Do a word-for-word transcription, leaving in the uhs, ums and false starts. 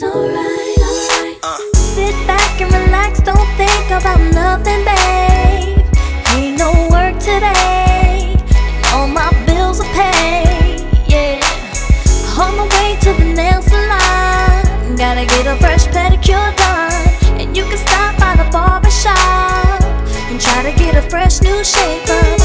alright, alright. Uh. Sit back and relax, don't think about nothing, babe. Ain't no work today, and all my bills are paid, yeah. On the way to the nail salon, gotta get a fresh pedicure done. And you can stop by the barber shop and try to get a fresh new shape up.